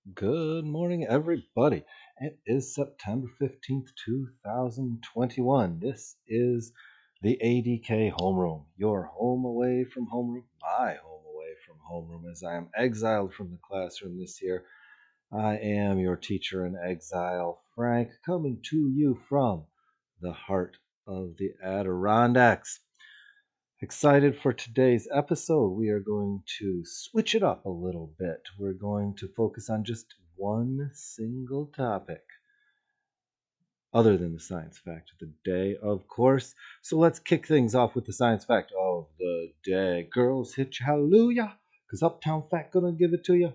Good morning, everybody. It is September 15th, 2021. This is the ADK Homeroom, your home away from homeroom, my home away from homeroom, as I am exiled from the classroom this year. I am your teacher in exile, Frank, coming to you from the heart of the Adirondacks. Excited for today's episode. We are going to switch it up a little bit. We're going to focus on just one single topic, other than the science fact of the day, of course. So let's kick things off with the science fact of the day. Girls, hit your hallelujah, because Uptown Fat gonna give it to you.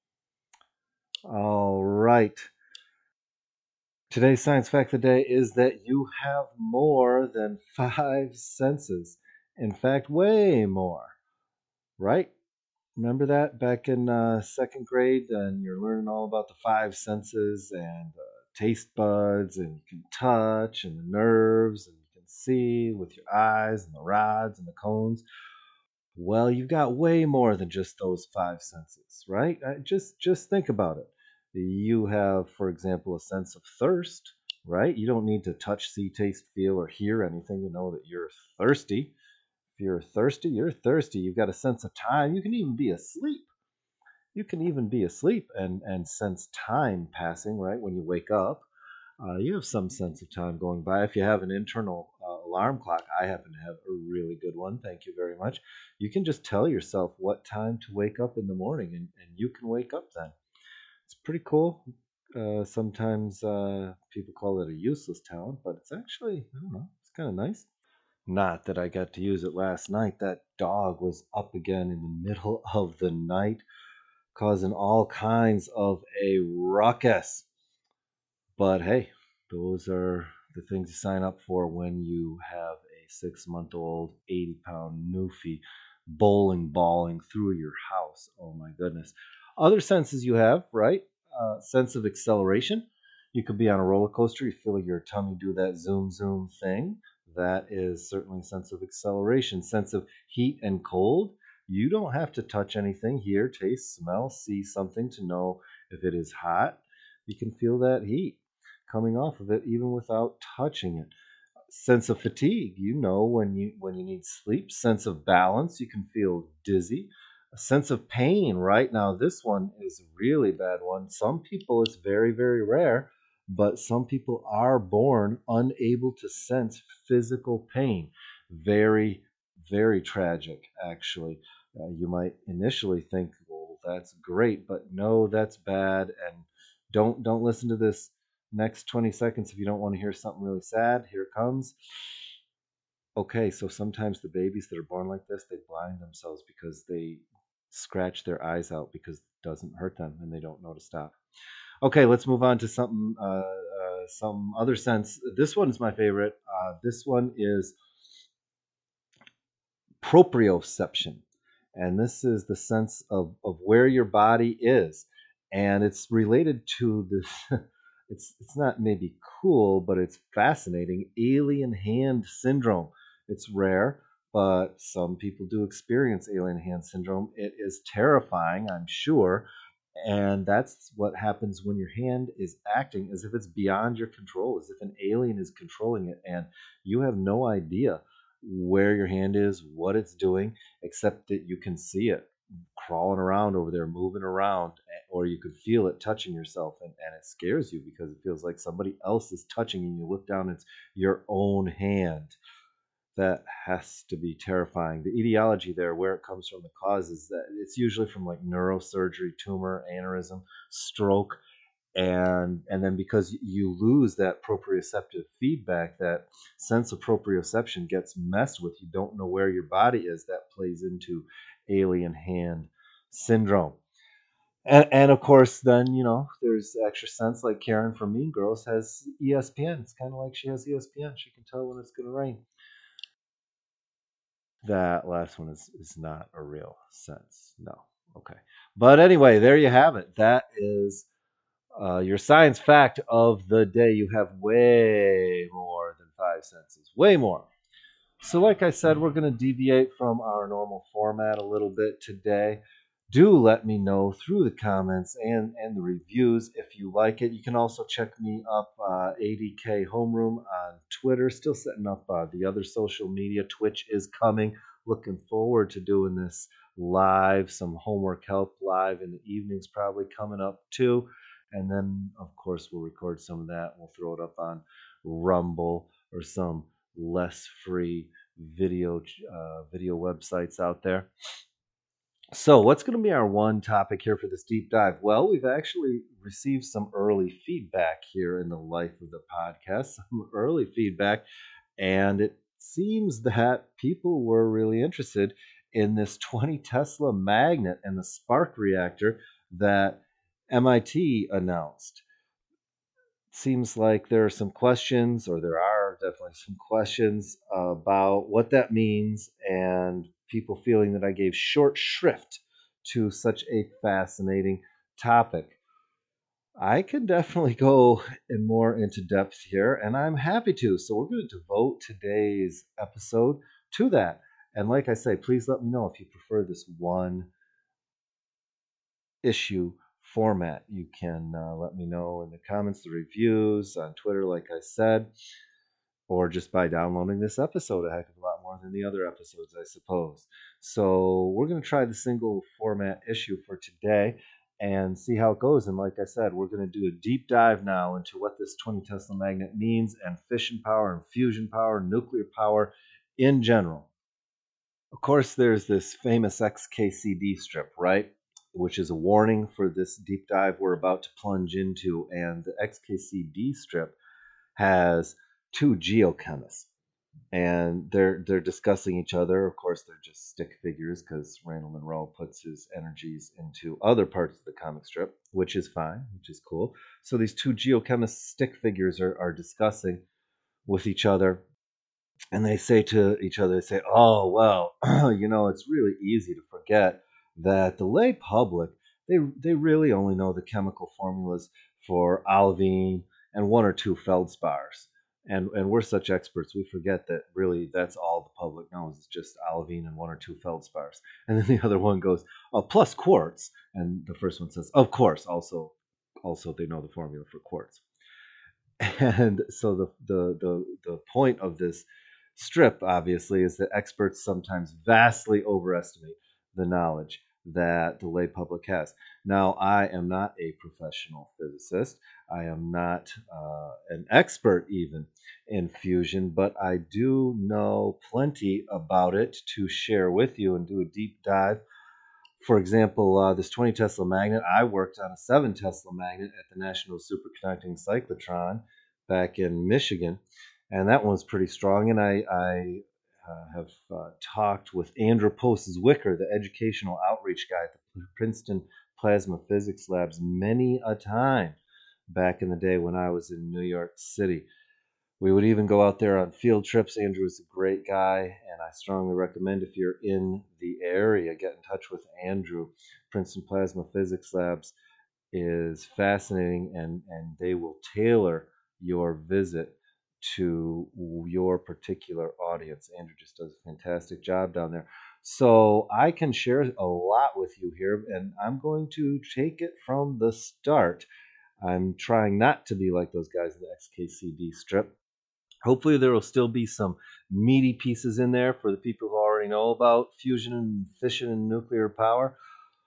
All right. Today's science fact of the day is that you have more than five senses. In fact, way more, right? Remember that back in second grade, and you're learning all about the five senses and taste buds, and you can touch, and the nerves, and you can see with your eyes, and the rods, and the cones. Well, you've got way more than just those five senses, right? Just think about it. You have, for example, a sense of thirst, right? You don't need to touch, see, taste, feel, or hear anything to know that you're thirsty. If you're thirsty, you're thirsty. You've got a sense of time. You can even be asleep. And sense time passing, right? When you wake up, you have some sense of time going by. If you have an internal alarm clock, I happen to have a really good one. Thank you very much. You can just tell yourself what time to wake up in the morning, and you can wake up then. It's pretty cool. Sometimes people call it a useless talent, but it's actually, I don't know, it's kind of nice. Not that I got to use it last night. That dog was up again in the middle of the night, causing all kinds of a ruckus. But hey, those are the things you sign up for when you have a 6 month old, 80-pound Newfie bowling balling through your house. Oh my goodness. Other senses you have, right? Sense of acceleration. You could be on a roller coaster, you feel your tummy do that zoom zoom thing. That is certainly a sense of acceleration. Sense of heat and cold. You don't have to touch anything, hear, taste, smell, see something to know if it is hot. You can feel that heat coming off of it even without touching it. Sense of fatigue, you know when you need sleep. Sense of balance, you can feel dizzy. A sense of pain, right? Now this one is a really bad one. Some people, it's very very rare, but some people are born unable to sense physical pain. Very very tragic, actually. You might initially think, well, that's great, but no, that's bad. And don't listen to this next 20 seconds if you don't want to hear something really sad. Here it comes. Okay, so sometimes the babies that are born like this, they blind themselves because they scratch their eyes out because it doesn't hurt them and they don't know to stop. Okay, let's move on to some other sense. This one is my favorite. This one is proprioception. And this is the sense of where your body is. And it's related to this, it's not maybe cool, but it's fascinating. Alien hand syndrome. It's rare, but some people do experience alien hand syndrome. It is terrifying, I'm sure. And that's what happens when your hand is acting as if it's beyond your control, as if an alien is controlling it, and you have no idea where your hand is, what it's doing, except that you can see it crawling around over there, moving around, or you could feel it touching yourself, and it scares you because it feels like somebody else is touching you. You look down, it's your own hand. That has to be terrifying. The etiology there, where it comes from, the cause is that it's usually from like neurosurgery, tumor, aneurysm, stroke, and then because you lose that proprioceptive feedback, that sense of proprioception gets messed with. You don't know where your body is. That plays into alien hand syndrome. And of course, then there's extra sense, like Karen from Mean Girls has ESPN. It's kind of like she has ESPN. She can tell when it's going to rain. That last one is not a real sense. No. Okay. But anyway, there you have it. That is your science fact of the day. You have way more than five senses. Way more. So, like I said, we're going to deviate from our normal format a little bit today. do let me know through the comments and the reviews if you like it. You can also check me up, ADK Homeroom on Twitter. Still setting up the other social media. Twitch is coming. Looking forward to doing this live. Some homework help live in the evenings probably coming up too. And then, of course, we'll record some of that. We'll throw it up on Rumble or some less free video websites out there. So, what's going to be our one topic here for this deep dive? Well, we've actually received some early feedback here in the life of the podcast, some early feedback, and it seems that people were really interested in this 20 Tesla magnet and the spark reactor that MIT announced. Seems like there are some questions, or there are definitely some questions about what that means, and people feeling that I gave short shrift to such a fascinating topic. I could definitely go in more into depth here, and I'm happy to. So, we're going to devote today's episode to that. And like I say, please let me know if you prefer this one issue format. You can let me know in the comments, the reviews, on Twitter, like I said, or just by downloading this episode a heck of a lot more than the other episodes, I suppose. So we're going to try the single format issue for today and see how it goes. And like I said, we're going to do a deep dive now into what this 20 Tesla magnet means, and fission power and fusion power, nuclear power in general. Of course, there's this famous XKCD strip, right? Which is a warning for this deep dive we're about to plunge into. And the XKCD strip has two geochemists, and they're discussing each other. Of course, they're just stick figures because Randall Monroe puts his energies into other parts of the comic strip, which is fine, which is cool. So these two geochemist stick figures are discussing with each other, and they say to each other, they say, "Oh well, it's really easy to forget that the lay public, they really only know the chemical formulas for olivine and one or two feldspars, and we're such experts, we forget that really that's all the public knows is just olivine and one or two feldspars." And then the other one goes, "Oh, plus quartz," and the first one says, "Of course, also they know the formula for quartz." And so the point of this strip, obviously, is that experts sometimes vastly overestimate the knowledge that the lay public has. Now, I am not a professional physicist. I am not an expert even in fusion, but I do know plenty about it to share with you and do a deep dive. For example, this 20 Tesla magnet, I worked on a 7 Tesla magnet at the National Superconducting Cyclotron back in Michigan, and that one was pretty strong. And I have talked with Andrew Postes-Wicker, the educational outreach guy at the Princeton Plasma Physics Labs, many a time back in the day when I was in New York City. We would even go out there on field trips. Andrew is a great guy, and I strongly recommend, if you're in the area, get in touch with Andrew. Princeton Plasma Physics Labs is fascinating, and they will tailor your visit to your particular audience. Andrew just does a fantastic job down there. So I can share a lot with you here, and I'm going to take it from the start. I'm trying not to be like those guys in the XKCD strip. Hopefully, there will still be some meaty pieces in there for the people who already know about fusion and fission and nuclear power.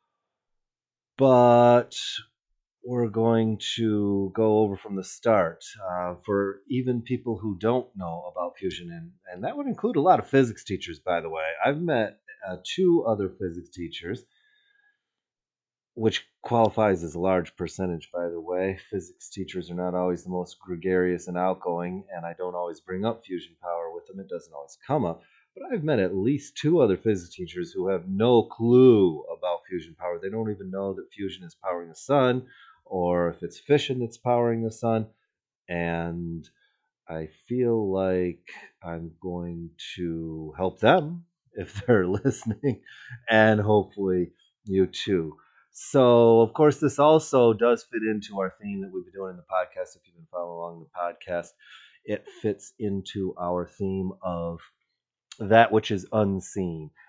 But we're going to go over from the start for even people who don't know about fusion. And that would include a lot of physics teachers, by the way. I've met two other physics teachers, which qualifies as a large percentage, by the way. Physics teachers are not always the most gregarious and outgoing, and I don't always bring up fusion power with them. It doesn't always come up. But I've met at least two other physics teachers who have no clue about fusion power. They don't even know that fusion is powering the sun, or if it's fission that's powering the sun. And I feel like I'm going to help them if they're listening, and hopefully you too. So, of course, this also does fit into our theme that we've been doing in the podcast. If you've been following along the podcast, it fits into our theme of that which is unseen.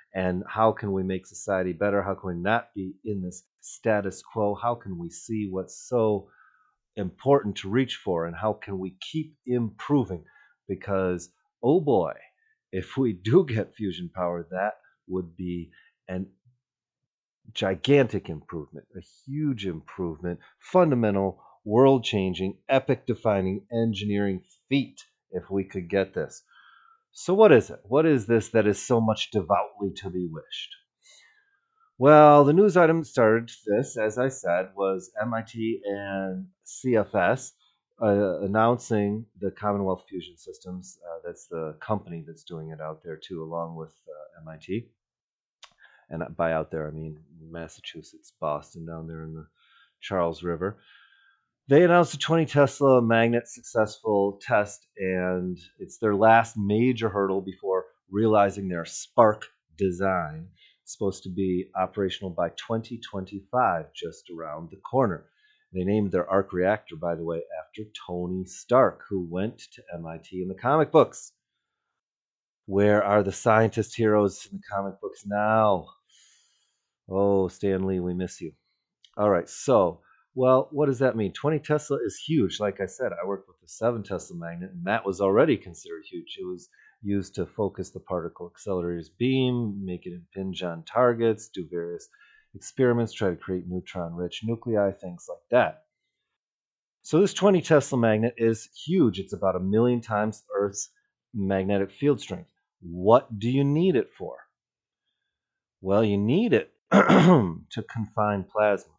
And how can we make society better? How can we not be in this status quo? How can we see what's so important to reach for, and how can we keep improving? Because, oh boy, if we do get fusion power, that would be an gigantic improvement, a huge improvement, fundamental, world changing, epic defining engineering feat if we could get this. So, what is it? What is this that is so much devoutly to be wished? Well, the news item that started this, as I said, was MIT and CFS announcing the Commonwealth Fusion Systems. That's the company that's doing it out there, too, along with MIT. And by out there, I mean Massachusetts, Boston, down there in the Charles River. They announced a 20 Tesla magnet successful test, and it's their last major hurdle before realizing their Spark design. It's supposed to be operational by 2025, just around the corner. They named their arc reactor, by the way, after Tony Stark, who went to MIT in the comic books. Where are the scientist heroes in the comic books now? Oh, Stan Lee, we miss you. All right, so, well, what does that mean? 20 Tesla is huge. Like I said, I worked with the 7 Tesla magnet, and that was already considered huge. It was used to focus the particle accelerator's beam, make it impinge on targets, do various experiments, try to create neutron-rich nuclei, things like that. So this 20 Tesla magnet is huge. It's about 1,000,000 times Earth's magnetic field strength. What do you need it for? Well, you need it to confine plasma.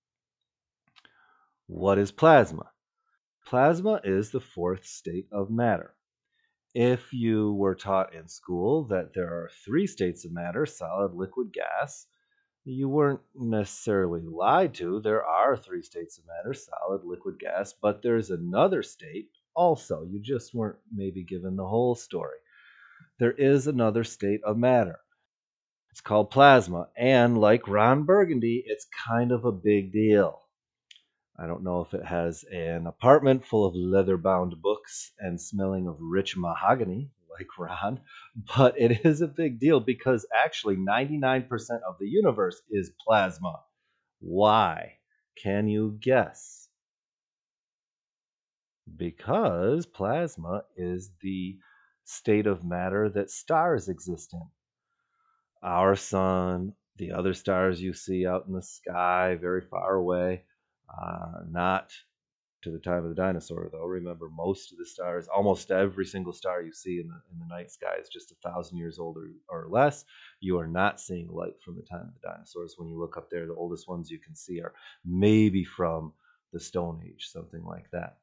What is plasma? Plasma is the fourth state of matter. If you were taught in school that there are three states of matter, solid, liquid, gas, you weren't necessarily lied to. There are three states of matter, solid, liquid, gas, but there's another state also. You just weren't maybe given the whole story. There is another state of matter. It's called plasma, and like Ron Burgundy, it's kind of a big deal. I don't know if it has an apartment full of leather bound books and smelling of rich mahogany like Ron, but it is a big deal because actually 99% of the universe is plasma. Why? Can you guess? Because plasma is the state of matter that stars exist in. Our sun, the other stars you see out in the sky very far away, not to the time of the dinosaur, though. Remember, most of the stars, almost every single star you see in the night sky is just 1,000 years old or less. You are not seeing light from the time of the dinosaurs. When you look up there, the oldest ones you can see are maybe from the Stone Age, something like that.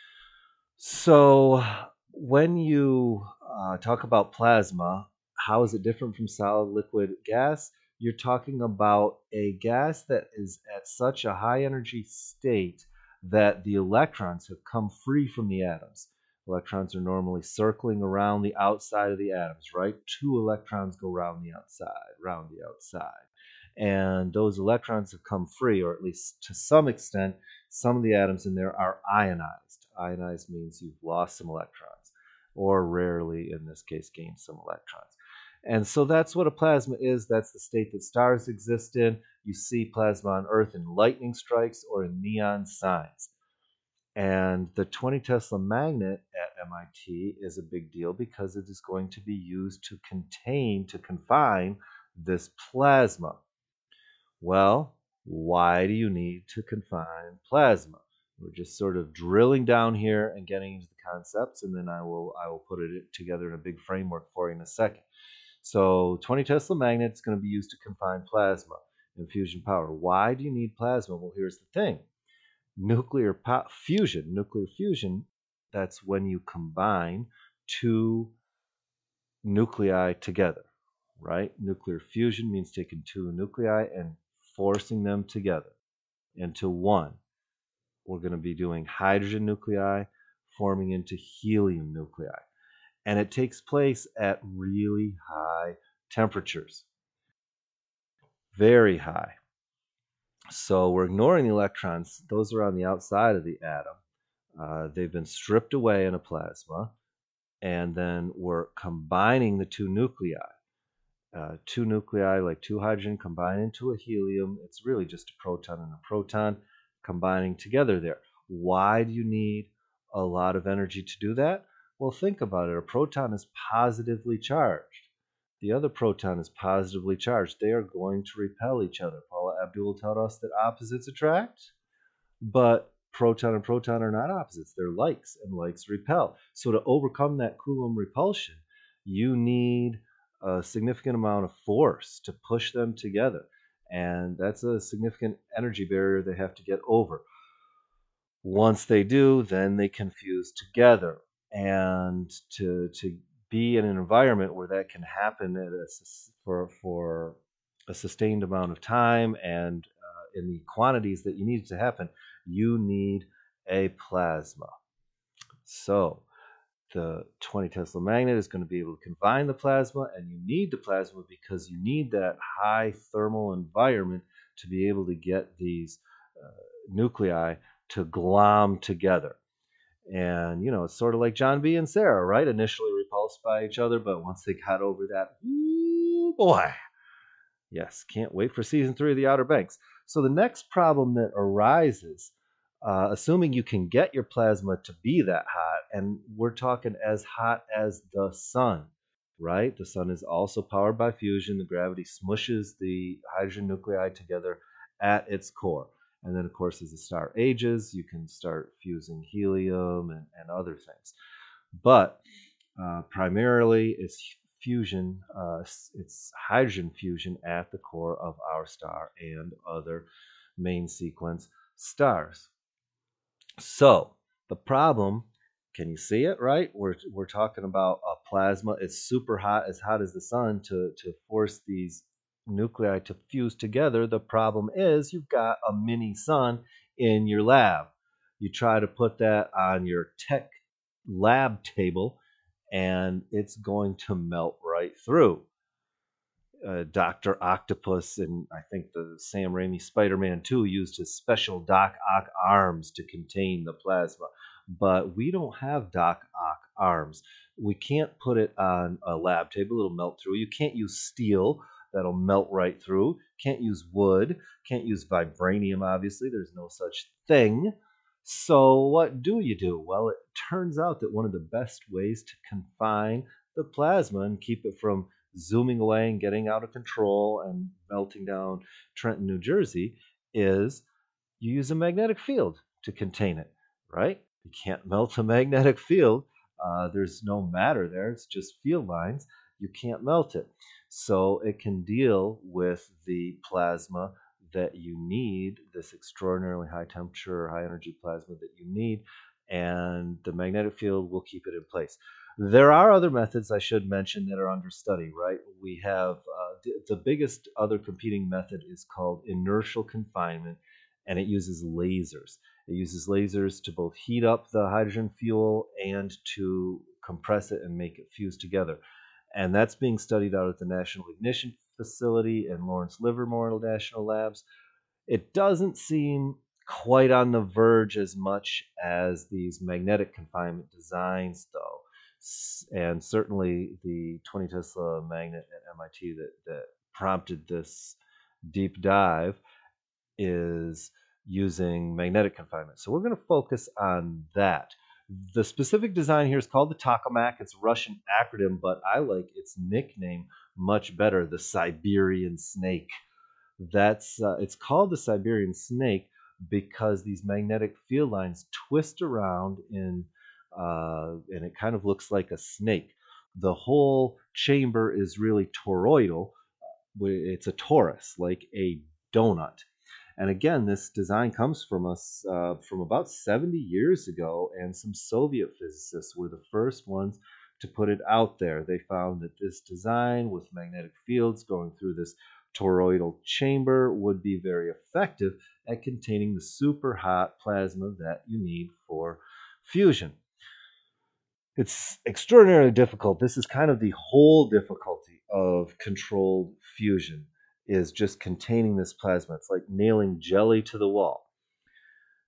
So, when you talk about plasma, how is it different from solid, liquid, gas? You're talking about a gas that is at such a high energy state that the electrons have come free from the atoms. Electrons are normally circling around the outside of the atoms, right? Two electrons go round the outside, round the outside. And those electrons have come free, or at least to some extent, some of the atoms in there are ionized. Ionized means you've lost some electrons, or rarely, in this case, gained some electrons. And so that's what a plasma is. That's the state that stars exist in. You see plasma on Earth in lightning strikes or in neon signs. And the 20 Tesla magnet at MIT is a big deal because it is going to be used to confine this plasma. Well, why do you need to confine plasma? We're just sort of drilling down here and getting into the concepts, and then I will put it together in a big framework for you in a second. So 20 Tesla magnet is going to be used to confine plasma and fusion power. Why do you need plasma? Well, here's the thing. Nuclear fusion, that's when you combine two nuclei together, right? Nuclear fusion means taking two nuclei and forcing them together into one. We're going to be doing hydrogen nuclei forming into helium nuclei. And it takes place at really high temperatures, very high. So we're ignoring the electrons. Those are on the outside of the atom. They've been stripped away in a plasma, and then we're combining the two nuclei. two nuclei, like two hydrogen, combine into a helium. It's really just a proton and a proton combining together there. Why do you need a lot of energy to do that? Well, think about it. A proton is positively charged. The other proton is positively charged. They are going to repel each other. Paula Abdul taught us that opposites attract, but proton and proton are not opposites. They're likes, and likes repel. So to overcome that Coulomb repulsion, you need a significant amount of force to push them together. And that's a significant energy barrier they have to get over. Once they do, then they can fuse together. And to be in an environment where that can happen for a sustained amount of time and in the quantities that you need it to happen, you need a plasma. So the 20 Tesla magnet is going to be able to confine the plasma, and you need the plasma because you need that high thermal environment to be able to get these nuclei to glom together. And, it's sort of like John B. and Sarah, right? Initially repulsed by each other, but once they got over that, ooh, boy. Yes, can't wait for season 3 of The Outer Banks. So the next problem that arises, assuming you can get your plasma to be that hot, and we're talking as hot as the sun, right? The sun is also powered by fusion. The gravity smushes the hydrogen nuclei together at its core. And then, of course, as the star ages, you can start fusing helium and other things. But primarily, it's fusion, it's hydrogen fusion at the core of our star and other main sequence stars. So the problem, can you see it, right? We're talking about a plasma. It's super hot, as hot as the sun, to force these nuclei to fuse together. The problem is you've got a mini sun in your lab. You try to put that on your tech lab table, and it's going to melt right through. Dr. Octopus and I think the Sam Raimi Spider-Man 2 used his special Doc Ock arms to contain the plasma. But we don't have Doc Ock arms. We can't put it on a lab table, it'll melt through. You can't use steel, that'll melt right through. Can't use wood, can't use vibranium, obviously, there's no such thing. So, what do you do? Well, it turns out that one of the best ways to confine the plasma and keep it from zooming away and getting out of control and melting down Trenton, New Jersey, is you use a magnetic field to contain it, right? You can't melt a magnetic field. There's no matter there, it's just field lines. You can't melt it. So it can deal with the plasma that you need, this extraordinarily high temperature, high energy plasma that you need, and the magnetic field will keep it in place. There are other methods I should mention that are under study, right? We have the biggest other competing method is called inertial confinement, and it uses lasers. It uses lasers to both heat up the hydrogen fuel and to compress it and make it fuse together. And that's being studied out at the National Ignition Facility and Lawrence Livermore National Labs. It doesn't seem quite on the verge as much as these magnetic confinement designs, though. And certainly the 20 Tesla magnet at MIT that prompted this deep dive is using magnetic confinement. So we're going to focus on that. The specific design here is called the tokamak. It's a Russian acronym, but I like its nickname much better, the Siberian Snake. It's called the Siberian Snake because these magnetic field lines twist around and it kind of looks like a snake. The whole chamber is really toroidal. It's a torus, like a donut. And again, this design comes from us from about 70 years ago, and some Soviet physicists were the first ones to put it out there. They found that this design with magnetic fields going through this toroidal chamber would be very effective at containing the super hot plasma that you need for fusion. It's extraordinarily difficult. This is kind of the whole difficulty of controlled fusion is just containing this plasma. It's like nailing jelly to the wall.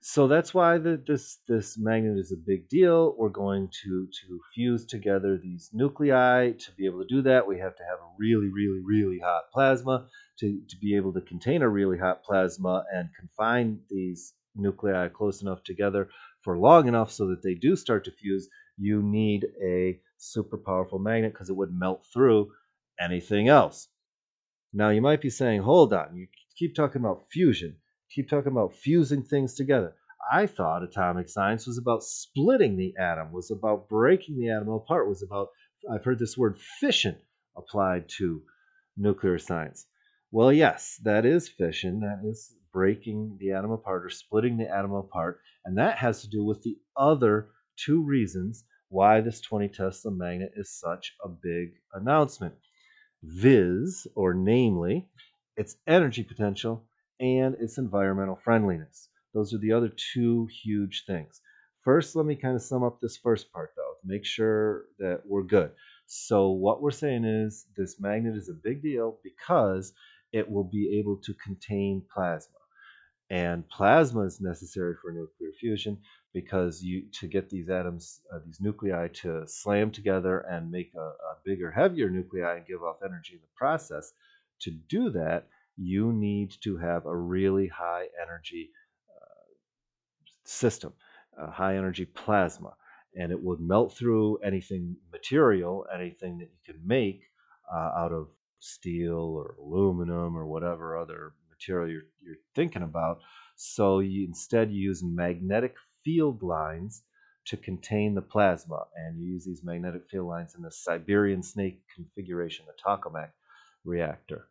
So that's why this magnet is a big deal. We're going to fuse together these nuclei. To be able to do that, we have to have a really, really, really hot plasma. To be able to contain a really hot plasma and confine these nuclei close enough together for long enough so that they do start to fuse, you need a super powerful magnet because it would melt through anything else. Now you might be saying, hold on, you keep talking about fusion, keep talking about fusing things together. I thought atomic science was about splitting the atom, was about breaking the atom apart, was about, I've heard this word fission applied to nuclear science. Well, yes, that is fission. That is breaking the atom apart or splitting the atom apart. And that has to do with the other two reasons why this 20 Tesla magnet is such a big announcement, viz, or namely, its energy potential and its environmental friendliness. Those are the other two huge things. First, let me kind of sum up this first part though, to make sure that we're good. So, what we're saying is this magnet is a big deal because it will be able to contain plasma. And plasma is necessary for nuclear fusion because you to get these atoms, these nuclei, to slam together and make a bigger, heavier nuclei and give off energy in the process. To do that, you need to have a really high energy system, high energy plasma, and it would melt through anything material, anything that you can make out of steel or aluminum or whatever other material you're thinking about. So you instead use magnetic field lines to contain the plasma, and you use these magnetic field lines in the Siberian snake configuration, the tokamak reactor.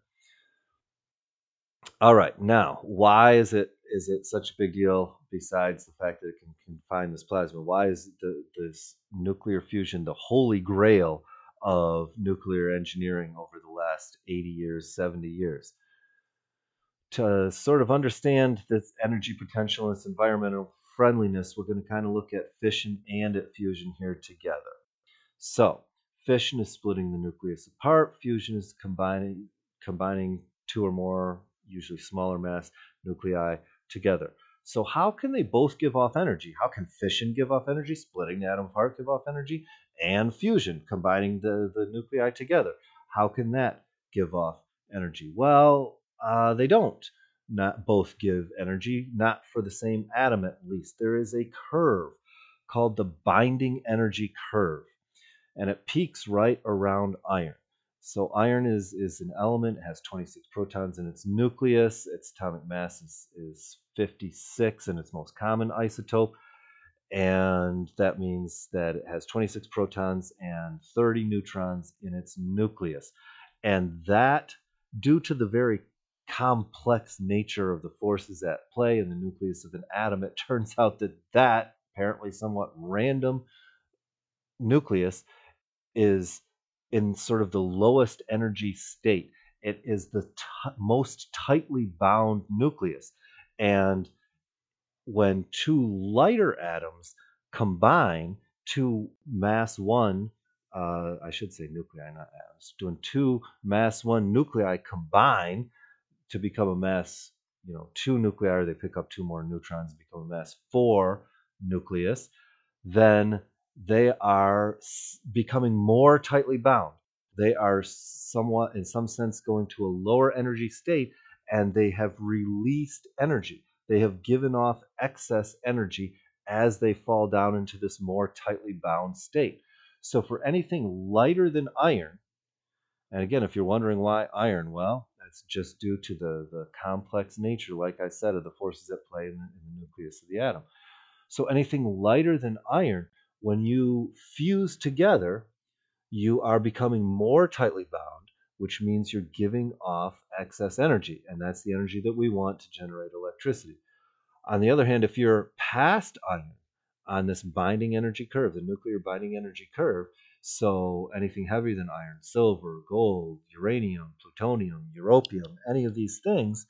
All right, now why is it such a big deal? Besides the fact that it can confine this plasma, why is this nuclear fusion the holy grail of nuclear engineering over the last 80 years, 70 years? To sort of understand this energy potential and its environmental friendliness, we're going to kind of look at fission and at fusion here together. So, fission is splitting the nucleus apart. Fusion is combining two or more, usually smaller mass nuclei together. So, how can they both give off energy? How can fission give off energy, splitting the atom apart give off energy, and fusion, combining the nuclei together? How can that give off energy? Well, they don't. Not both give energy, not for the same atom at least. There is a curve called the binding energy curve, and it peaks right around iron. So iron is an element. It has 26 protons in its nucleus. Its atomic mass is 56 in its most common isotope. And that means that it has 26 protons and 30 neutrons in its nucleus. And that, due to the very complex nature of the forces at play in the nucleus of an atom, it turns out that that apparently somewhat random nucleus is in sort of the lowest energy state. It is the most tightly bound nucleus. And when two lighter atoms combine, two mass one, I should say nuclei, not atoms, when two mass one nuclei combine to become a mass, two nuclei, they pick up two more neutrons, become a mass four nucleus, then they are becoming more tightly bound. They are somewhat, in some sense, going to a lower energy state, and they have released energy. They have given off excess energy as they fall down into this more tightly bound state. So, for anything lighter than iron, and again, if you're wondering why iron, well, that's just due to the complex nature, like I said, of the forces at play in the nucleus of the atom. So anything lighter than iron, when you fuse together, you are becoming more tightly bound, which means you're giving off excess energy, and that's the energy that we want to generate electricity. On the other hand, if you're past iron on this binding energy curve, the nuclear binding energy curve, so anything heavier than iron, silver, gold, uranium, plutonium, europium, any of these things,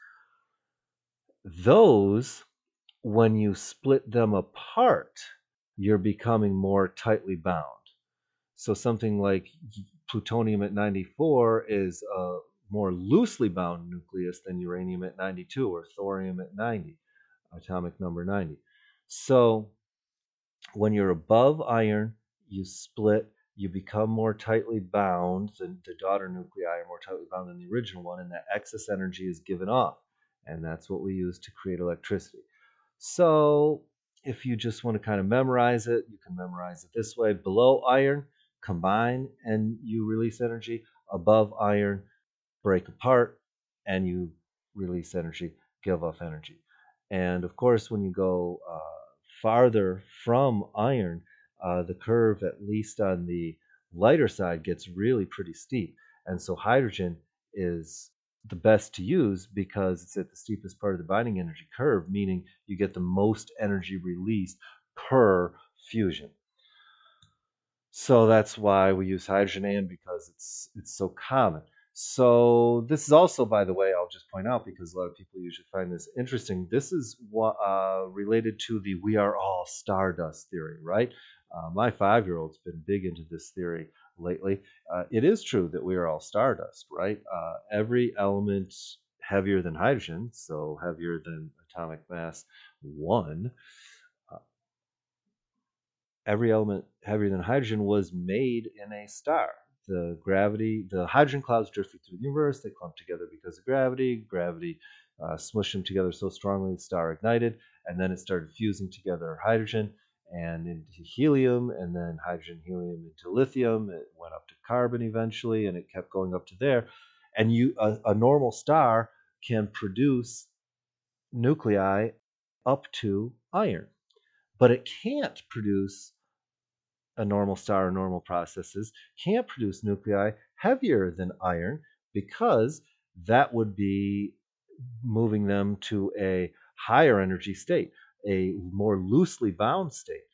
those, when you split them apart, you're becoming more tightly bound. So something like plutonium at 94 is a more loosely bound nucleus than uranium at 92 or thorium at 90, atomic number 90. So when you're above iron, you split, you become more tightly bound. The daughter nuclei are more tightly bound than the original one, and that excess energy is given off. And that's what we use to create electricity. So if you just want to kind of memorize it, you can memorize it this way: below iron, combine and you release energy. Above iron, break apart and you release energy, give off energy. And of course, when you go farther from iron, the curve, at least on the lighter side, gets really pretty steep. And so hydrogen is the best to use because it's at the steepest part of the binding energy curve, meaning you get the most energy released per fusion. So that's why we use hydrogen, and because it's so common. So this is also, by the way, I'll just point out because a lot of people usually find this interesting. This is what related to the "we are all stardust" theory, right? My 5-year-old's been big into this theory lately. It is true that we are all stardust, right? Every element heavier than hydrogen, so heavier than atomic mass 1, every element heavier than hydrogen was made in a star. The hydrogen clouds drifted through the universe. They clumped together because of gravity. Gravity smushed them together so strongly the star ignited, and then it started fusing together hydrogen and into helium, and then hydrogen, helium into lithium. It went up to carbon eventually, and it kept going up to there. And a normal star can produce nuclei up to iron, but it can't produce a normal star or normal processes can't produce nuclei heavier than iron because that would be moving them to a higher energy state, a more loosely bound state.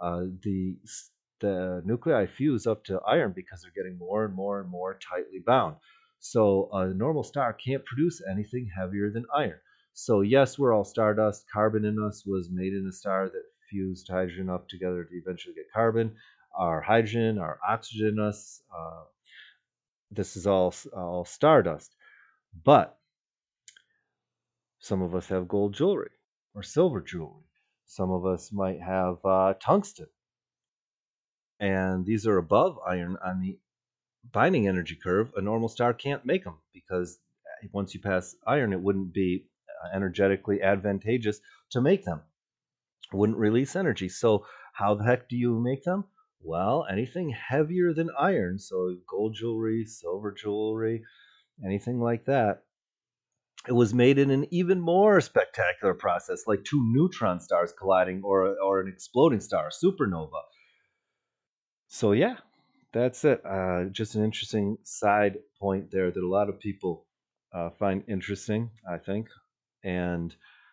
The nuclei fuse up to iron because they're getting more and more and more tightly bound. So a normal star can't produce anything heavier than iron. So yes, we're all stardust. Carbon in us was made in a star that fused hydrogen up together to eventually get carbon. Our hydrogen, our oxygen in us, this is all stardust. But some of us have gold jewelry or silver jewelry. Some of us might have tungsten. And these are above iron on the binding energy curve. A normal star can't make them because once you pass iron, it wouldn't be energetically advantageous to make them. It wouldn't release energy. So, how the heck do you make them? Well, anything heavier than iron, so gold jewelry, silver jewelry, anything like that, it was made in an even more spectacular process, like two neutron stars colliding or an exploding star, a supernova. So, yeah, that's it. Just an interesting side point there that a lot of people find interesting, I think. And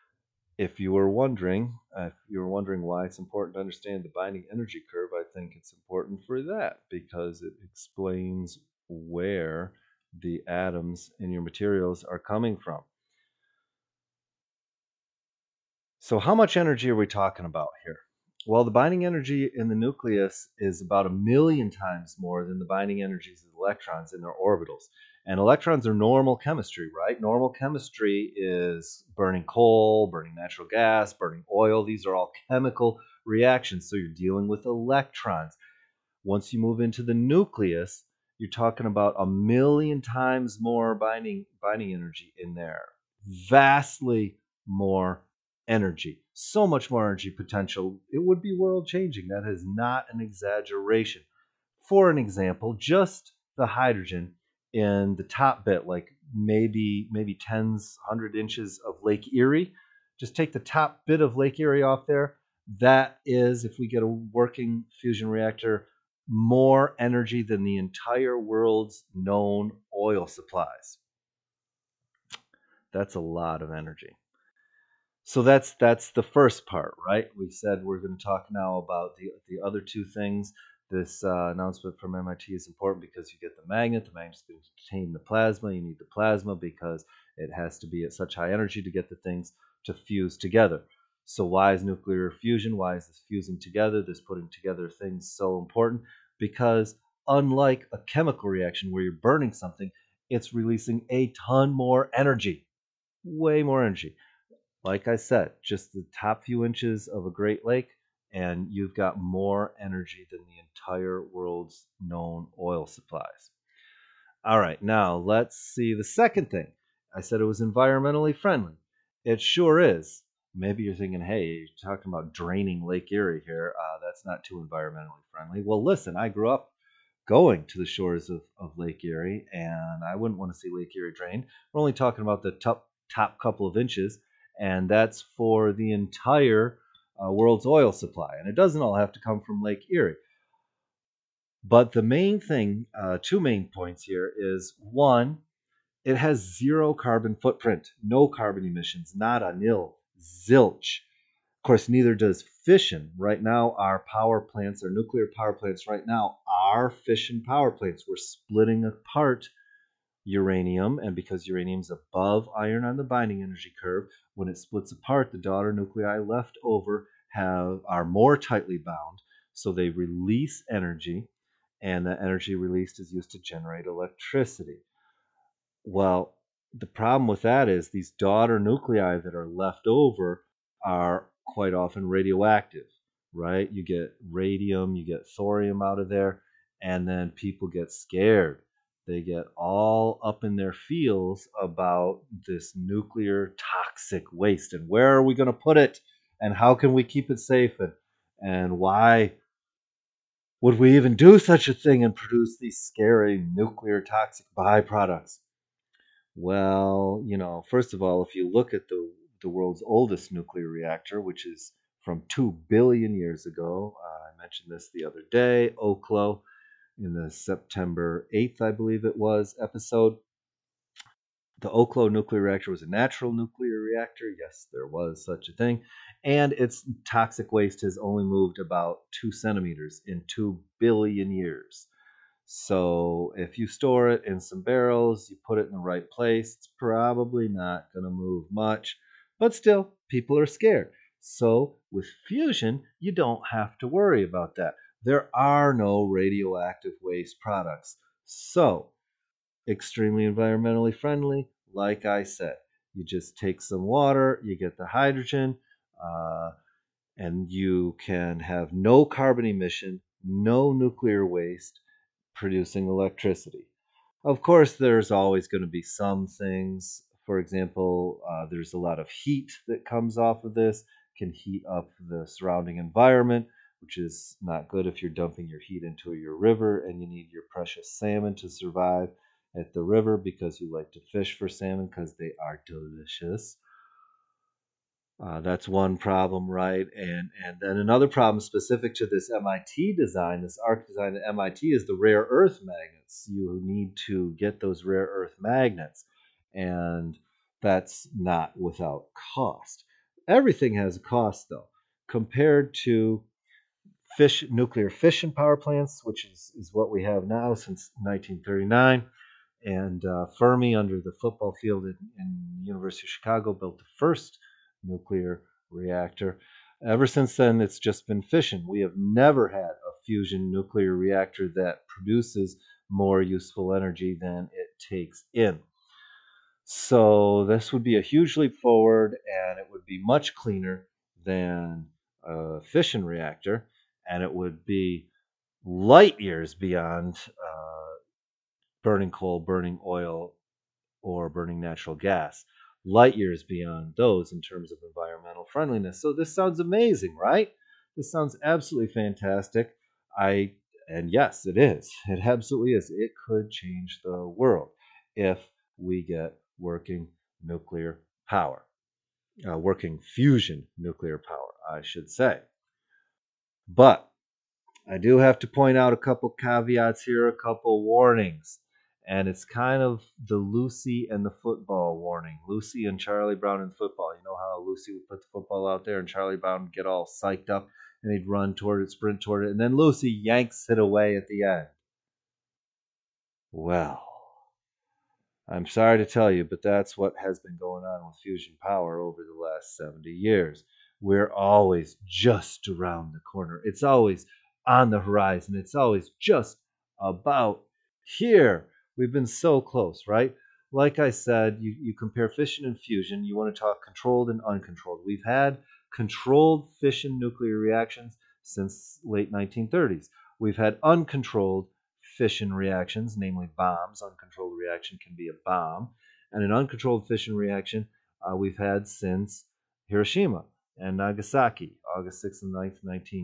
if you were wondering why it's important to understand the binding energy curve, I think it's important for that because it explains where the atoms in your materials are coming from. So, how much energy are we talking about here? Well, the binding energy in the nucleus is about 1 million times more than the binding energies of electrons in their orbitals. And electrons are normal chemistry, right? Normal chemistry is burning coal, burning natural gas, burning oil. These are all chemical reactions. So you're dealing with electrons. Once you move into the nucleus, you're talking about 1 million times more binding energy in there. Vastly more energy. So much more energy potential. It would be world changing. That is not an exaggeration. For an example, just the hydrogen in the top bit, like maybe tens, 100 inches of Lake Erie. Just take the top bit of Lake Erie off there. That is, if we get a working fusion reactor, more energy than the entire world's known oil supplies. That's a lot of energy. So that's the first part, right? We said we're going to talk now about the other two things. This announcement from MIT is important because you get the magnet. The magnet's going to contain the plasma. You need the plasma because it has to be at such high energy to get the things to fuse together. So why is nuclear fusion? Why is this fusing together, this putting together things so important? Because unlike a chemical reaction where you're burning something, it's releasing a ton more energy, way more energy. Like I said, just the top few inches of a Great Lake, and you've got more energy than the entire world's known oil supplies. All right, now let's see the second thing. I said it was environmentally friendly. It sure is. Maybe you're thinking, hey, you're talking about draining Lake Erie here. That's not too environmentally friendly. Well, listen, I grew up going to the shores of Lake Erie, and I wouldn't want to see Lake Erie drained. We're only talking about the top couple of inches, and that's for the entire world's oil supply. And it doesn't all have to come from Lake Erie. But the main thing, two main points here is one, it has zero carbon footprint, no carbon emissions, nada, nil, zilch. Of course, neither does fission. Right now, our power plants, our nuclear power plants right now are fission power plants. We're splitting apart uranium, and because uranium's above iron on the binding energy curve, when it splits apart, the daughter nuclei left over are more tightly bound, so they release energy, and that energy released is used to generate electricity. Well, the problem with that is these daughter nuclei that are left over are quite often radioactive, right? You get radium, you get thorium out of there, and then people get scared. They get all up in their feels about this nuclear toxic waste and where are we going to put it and how can we keep it safe and why would we even do such a thing and produce these scary nuclear toxic byproducts? Well, first of all, if you look at the world's oldest nuclear reactor, which is from 2 billion years ago, I mentioned this the other day, Oklo, in the September 8th, I believe it was, episode. The Oklo nuclear reactor was a natural nuclear reactor. Yes, there was such a thing. And its toxic waste has only moved about 2 centimeters in 2 billion years. So if you store it in some barrels, you put it in the right place, it's probably not going to move much. But still, people are scared. So with fusion, you don't have to worry about that. There are no radioactive waste products. So extremely environmentally friendly, like I said. You just take some water, you get the hydrogen, uh, and you can have no carbon emission, no nuclear waste, producing electricity. Of course, there's always going to be some things. For example, there's a lot of heat that comes off of this, can heat up the surrounding environment, which is not good if you're dumping your heat into your river and you need your precious salmon to survive at the river because you like to fish for salmon because they are delicious. That's one problem, right? And then another problem specific to this MIT design, this arc design at MIT, is the rare earth magnets. You need to get those rare earth magnets, and that's not without cost. Everything has a cost, though, compared to nuclear fission power plants, which is what we have now since 1939. And Fermi, under the football field in University of Chicago, built the first nuclear reactor. Ever since then, it's just been fission. We have never had a fusion nuclear reactor that produces more useful energy than it takes in. So this would be a huge leap forward, and it would be much cleaner than a fission reactor, and it would be light years beyond burning coal, burning oil, or burning natural gas, light years beyond those in terms of environmental friendliness. So this sounds amazing, right? This sounds absolutely fantastic. I and yes, it is. It absolutely is. It could change the world if we get working nuclear power, working fusion nuclear power, I should say. But I do have to point out a couple caveats here, a couple warnings. And it's kind of the Lucy and the football warning. Lucy and Charlie Brown in football. You know how Lucy would put the football out there and Charlie Brown would get all psyched up and he'd run toward it, sprint toward it, and then Lucy yanks it away at the end. Well, I'm sorry to tell you, but that's what has been going on with fusion power over the last 70 years. We're always just around the corner. It's always on the horizon. It's always just about here. We've been so close, right? like I said, you compare fission and fusion. You want to talk controlled and uncontrolled. We've had controlled fission nuclear reactions since late 1930s. We've had uncontrolled fission reactions, namely bombs. Uncontrolled reaction can be a bomb. And an uncontrolled fission reaction we've had since Hiroshima and Nagasaki, August 6th and 9th,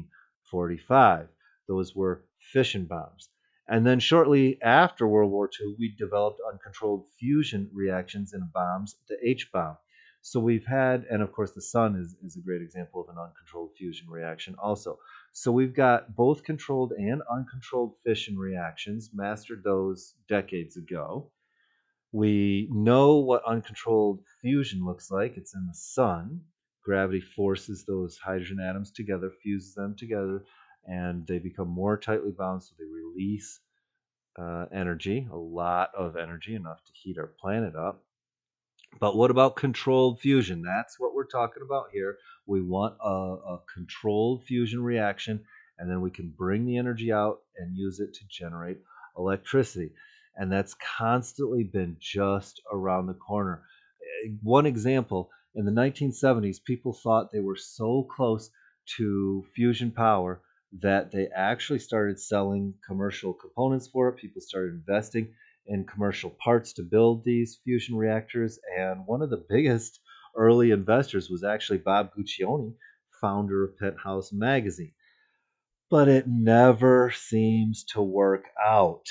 1945. Those were fission bombs. And then shortly after World War II, we developed uncontrolled fusion reactions in bombs, the H bomb. So we've had, and of course, the sun is a great example of an uncontrolled fusion reaction also. So we've got both controlled and uncontrolled fission reactions, mastered those decades ago. We know what uncontrolled fusion looks like. It's in the sun. Gravity forces those hydrogen atoms together, fuses them together, and they become more tightly bound, so they release energy, a lot of energy, enough to heat our planet up. But what about controlled fusion? That's what we're talking about here. We want a controlled fusion reaction, and then we can bring the energy out and use it to generate electricity. And that's constantly been just around the corner. One example, in the 1970s, people thought they were so close to fusion power that they actually started selling commercial components for it. People started investing in commercial parts to build these fusion reactors. And one of the biggest early investors was actually Bob Guccione, founder of Penthouse Magazine. But it never seems to work out.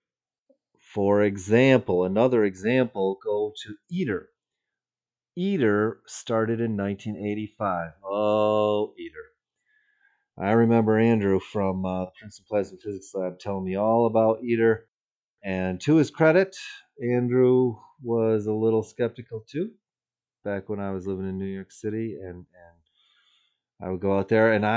For example, another example, go to ITER. ITER started in 1985. Oh, ITER. I remember Andrew from the Princeton Plasma Physics Lab telling me all about ITER. And to his credit, Andrew was a little skeptical too back when I was living in New York City. And I would go out there and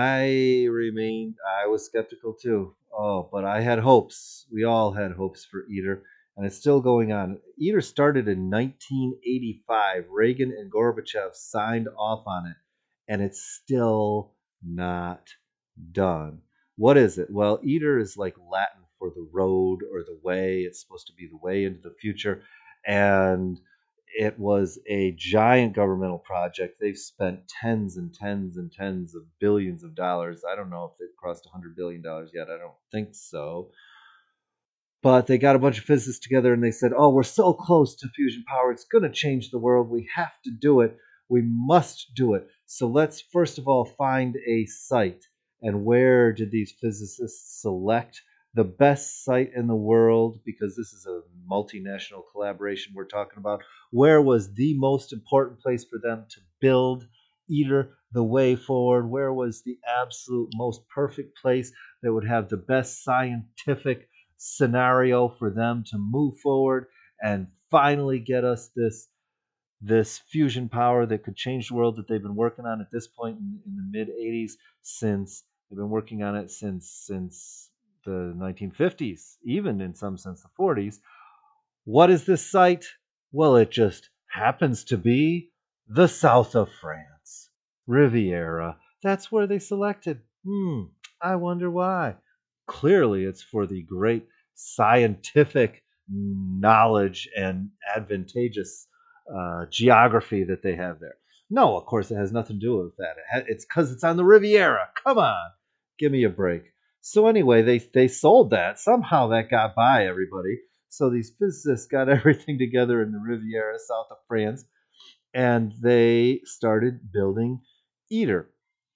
I was skeptical too. Oh, but I had hopes. We all had hopes for ITER, and it's still going on. ITER started in 1985. Reagan and Gorbachev signed off on it, and it's still not done. What is it? Well, ITER is like Latin for the road or the way. It's supposed to be the way into the future. And it was a giant governmental project. They've spent tens and tens and tens of billions of dollars. I don't know if they've crossed $100 billion yet. I don't think so. But they got a bunch of physicists together and they said, "Oh, we're so close to fusion power. It's going to change the world. We have to do it. We must do it. So let's first of all find a site." And where did these physicists select the best site in the world? Because this is a multinational collaboration we're talking about. Where was the most important place for them to build ITER, the way forward? Where was the absolute most perfect place that would have the best scientific scenario for them to move forward and finally get us this fusion power that could change the world that they've been working on at this point in the mid 80s, since they've been working on it since the 1950s, even in some sense the 40s. What is this site? Well, it just happens to be the south of France, Riviera. That's where they selected. I wonder why. Clearly, it's for the great scientific knowledge and advantageous geography that they have there. No, of course, it has nothing to do with that. It's because it's on the Riviera. Come on, give me a break. So anyway, they sold that. Somehow that got by everybody. So these physicists got everything together in the Riviera, south of France, and they started building ITER.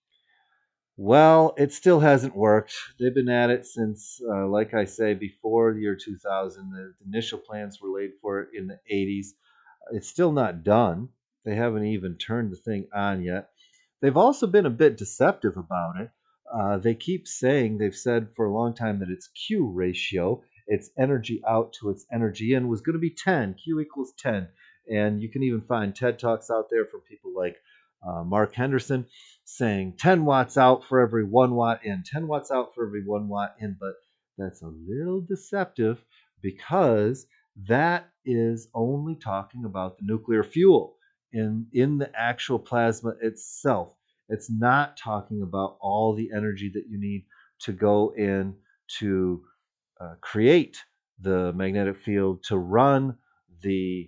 Well, it still hasn't worked. They've been at it since, like I say, before the year 2000. The initial plans were laid for it in the 80s. It's still not done. They haven't even turned the thing on yet. They've also been a bit deceptive about it. They keep saying, they've said for a long time that its Q ratio, its energy out to its energy in, was going to be 10. Q equals 10. And you can even find TED Talks out there from people like Mark Henderson saying 10 watts out for every 1 watt in, 10 watts out for every 1 watt in. But that's a little deceptive because that is only talking about the nuclear fuel in the actual plasma itself. It's not talking about all the energy that you need to go in to create the magnetic field, to run the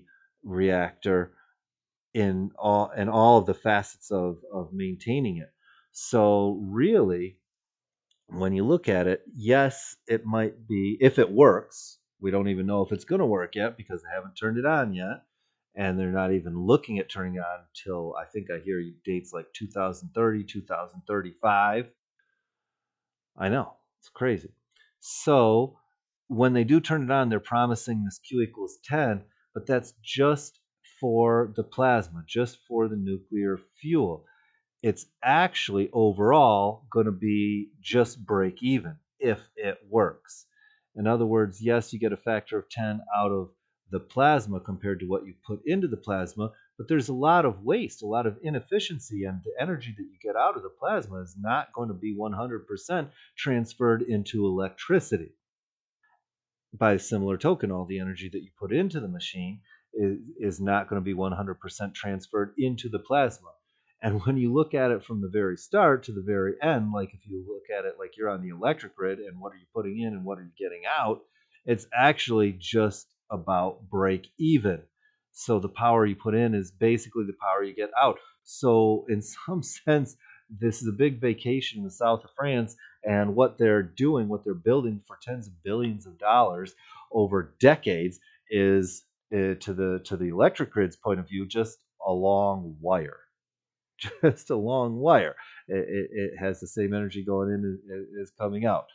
reactor in all of the facets of maintaining it. So really, when you look at it, yes, it might be, if it works. We don't even know if it's going to work yet because they haven't turned it on yet, and they're not even looking at turning it on until I think I hear dates like 2030, 2035. I know, it's crazy. So when they do turn it on, they're promising this Q equals 10, but that's just for the plasma, just for the nuclear fuel. It's actually overall going to be just break even if it works. In other words, yes, you get a factor of 10 out of the plasma compared to what you put into the plasma, but there's a lot of waste, a lot of inefficiency, and the energy that you get out of the plasma is not going to be 100% transferred into electricity. By a similar token, all the energy that you put into the machine is not going to be 100% transferred into the plasma. And when you look at it from the very start to the very end, like if you look at it like you're on the electric grid and what are you putting in and what are you getting out, it's actually just about break even. So the power you put in is basically the power you get out. So, in some sense, this is a big vacation in the south of France, and what they're doing, what they're building for tens of billions of dollars over decades, is to the electric grid's point of view, just a long wire, just a long wire. It has the same energy going in as coming out.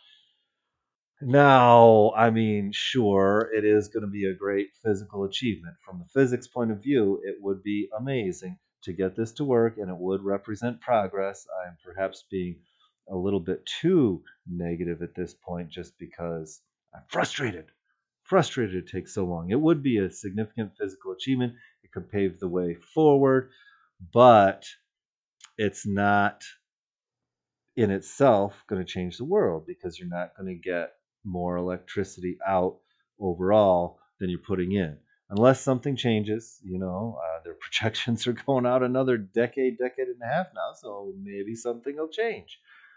Now, I mean, sure, it is going to be a great physical achievement. From the physics point of view, it would be amazing to get this to work and it would represent progress. I'm perhaps being a little bit too negative at this point just because I'm frustrated. Frustrated it takes so long. It would be a significant physical achievement. It could pave the way forward, but it's not in itself going to change the world because you're not going to get more electricity out overall than you're putting in. Unless something changes, their projections are going out another decade, decade and a half now, so maybe something will change.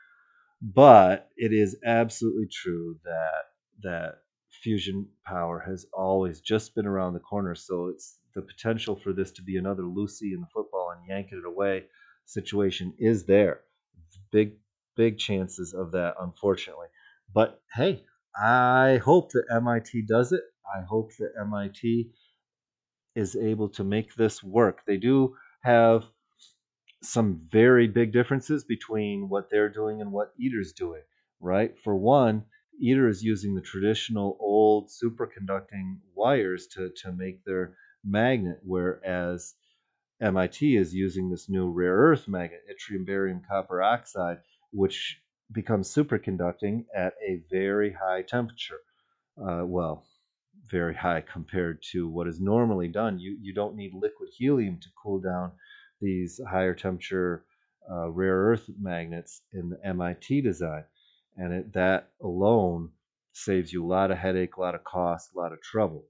But it is absolutely true that fusion power has always just been around the corner. So it's the potential for this to be another Lucy in the football and yanking it away situation is there. Big, big chances of that, unfortunately. But hey, I hope that MIT does it. I hope that MIT is able to make this work. They do have some very big differences between what they're doing and what ITER's doing, right? For one, ITER is using the traditional old superconducting wires to make their magnet, whereas MIT is using this new rare earth magnet, yttrium barium copper oxide, which becomes superconducting at a very high temperature. Well, very high compared to what is normally done. You don't need liquid helium to cool down these higher temperature rare earth magnets in the MIT design, and that alone saves you a lot of headache, a lot of cost, a lot of trouble.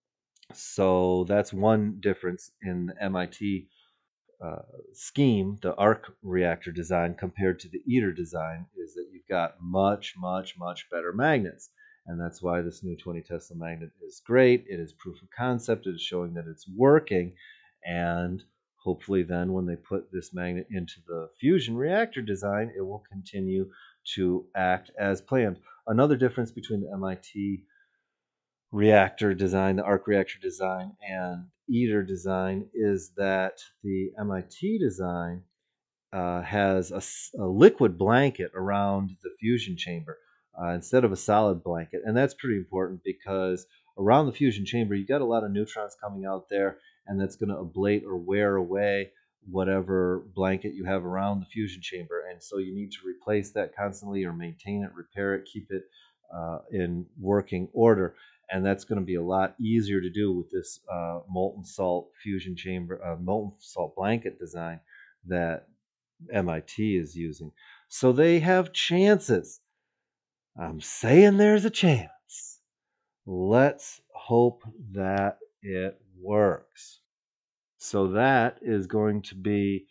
So that's one difference in the MIT uh, scheme, the arc reactor design compared to the ITER design, is that you've got much, much, much better magnets. And that's why this new 20 Tesla magnet is great. It is proof of concept. It is showing that it's working. And hopefully, then, when they put this magnet into the fusion reactor design, it will continue to act as planned. Another difference between the MIT reactor design, the arc reactor design, and ITER design is that the MIT design has a liquid blanket around the fusion chamber instead of a solid blanket. And that's pretty important because around the fusion chamber, you got a lot of neutrons coming out there, and that's going to ablate or wear away whatever blanket you have around the fusion chamber. And so you need to replace that constantly or maintain it, repair it, keep it in working order. And that's going to be a lot easier to do with this molten salt fusion chamber, molten salt blanket design that MIT is using. So they have chances. I'm saying there's a chance. Let's hope that it works. So that is going to be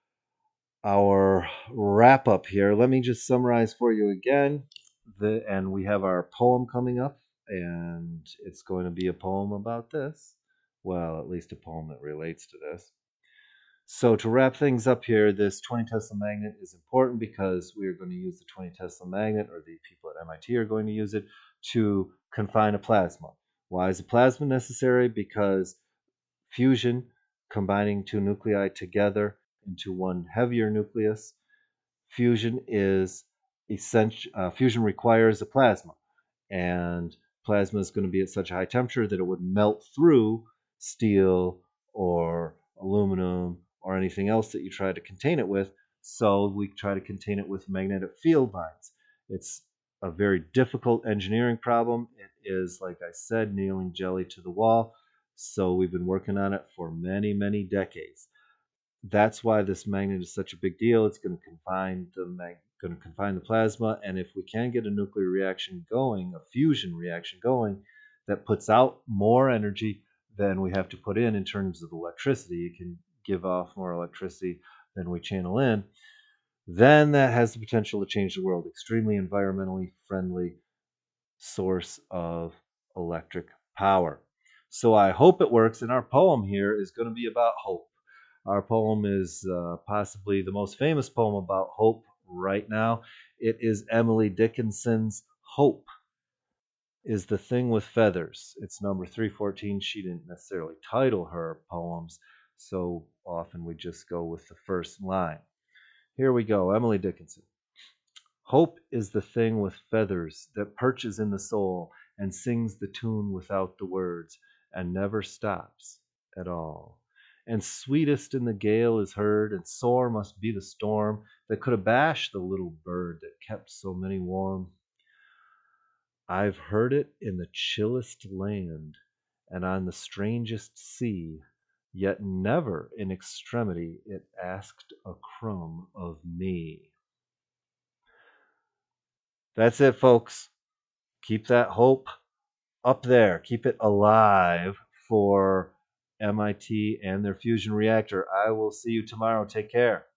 our wrap up here. Let me just summarize for you again. And we have our poem coming up, and it's going to be a poem about this. Well, at least a poem that relates to this. So to wrap things up here, this 20 Tesla magnet is important because we are going to use the 20 Tesla magnet, or the people at MIT are going to use it, to confine a plasma. Why is a plasma necessary? Because fusion, combining two nuclei together into one heavier nucleus, fusion is essential. Fusion requires a plasma, and plasma is going to be at such a high temperature that it would melt through steel or aluminum or anything else that you try to contain it with. So we try to contain it with magnetic field lines. It's a very difficult engineering problem. It is, like I said, nailing jelly to the wall. So we've been working on it for many, many decades. That's why this magnet is such a big deal. It's going to confine the plasma, and if we can get a nuclear reaction going, a fusion reaction going, that puts out more energy than we have to put in terms of electricity. It can give off more electricity than we channel in. Then that has the potential to change the world. Extremely environmentally friendly source of electric power. So I hope it works, and our poem here is going to be about hope. Our poem is possibly the most famous poem about hope right now. It is Emily Dickinson's Hope is the Thing with Feathers. It's number 314. She didn't necessarily title her poems, so often we just go with the first line. Here we go, Emily Dickinson. Hope is the thing with feathers that perches in the soul and sings the tune without the words and never stops at all. And sweetest in the gale is heard, and sore must be the storm that could abash the little bird that kept so many warm. I've heard it in the chillest land and on the strangest sea, yet never in extremity it asked a crumb of me. That's it, folks. Keep that hope up there. Keep it alive for MIT and their fusion reactor. I will see you tomorrow. Take care.